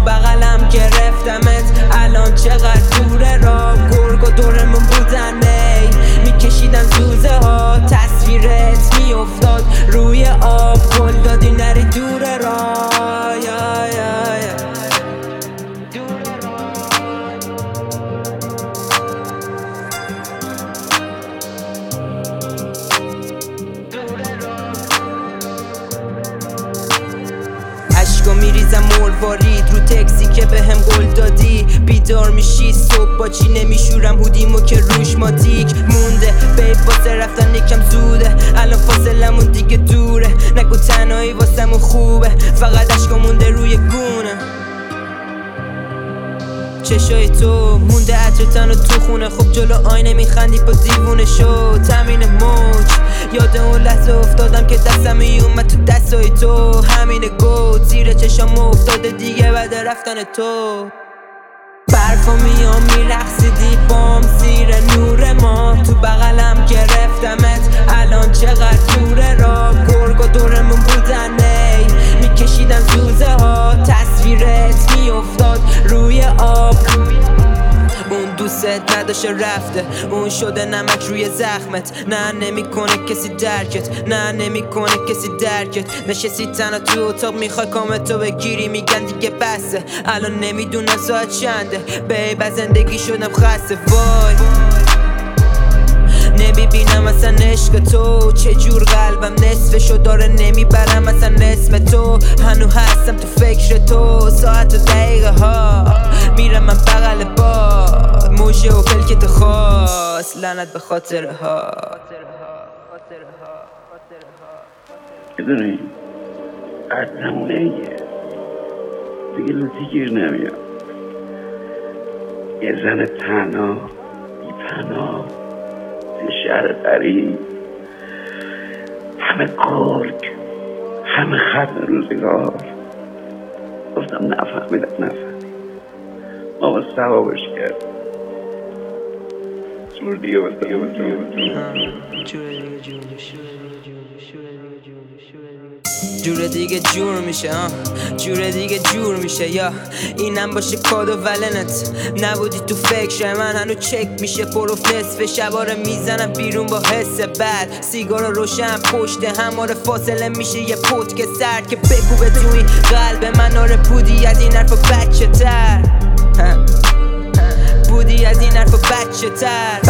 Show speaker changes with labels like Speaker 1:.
Speaker 1: بغلم گرفتمت الان چقدر دوره را گرگ و دورمون بودن میکشیدن زوزه ها تصویرت میافتاد روی آب گل دادی نری دوره را اشکا میریزم مروارید رو تکسی که بهم گل دادی بیدار میشی صبح با چی نمیشورم هودیمو که روش ماتیک مونده بیب واسه رفتن یکم زوده الان فاصلمون دیگه دوره نگو تنهایی واسمون خوبه فقط اشکا مونده روی گونه چشای تو مونده عطر تن و تو خونه خب جلو آینه میخندی با دیوونه شو تمرین موج یاد اون لحظه افتادم که دستم اومد تو دستای تو همینه گود زیر چشام افتاده دیگه بعد رفتن تو برفا میام میرقصیدی بام زیر نور ما تو بغلم گرفتمت الان چقدر دوره را گرگ و دورمون بودن میکشیدن زوزه ها تصویرت میافتاد روی آب اون دوست نداشته رفته اون شده نمک روی زخمت نه نمیکنه کسی درکت نه نمیکنه کسی درکت نشستی تنها تو اتاق میخوای کامتو بگیری میگن دیگه بسه الان نمیدونم ساعت چنده بیب از زندگی شدم خسته وای نمیبینم اصلا عشق تو چجور قلبم نصفشو داره نمیبرم اصلا اسم تو هنو هستم تو فکر تو ساعت و دقیقه ها میرم من بغل باد موجه و پلکت خواست لعنت به خاطره ها
Speaker 2: بدونی قد نمونه ایه دیگه لوتی گیر نمیاد یه زن تنها بی پناه شهر غریب همه گرگ همه ختم روزگار گفتم نفهمیدم ما با ثوابش کرد جور دیگه
Speaker 1: جور دیگه جور میشه جور دیگه جور میشه یا اینم باشه کادو ولنت نبودی تو فکر من هنو چک میشه پروف نصف شباره میزنم بیرون با حس بد سیگارا روشن پشت هماره فاصله میشه یه پودک سرد که بکوبه تو این قلب من آره بودی از این حرفا بچه تر بودی از این حرفا بچه تر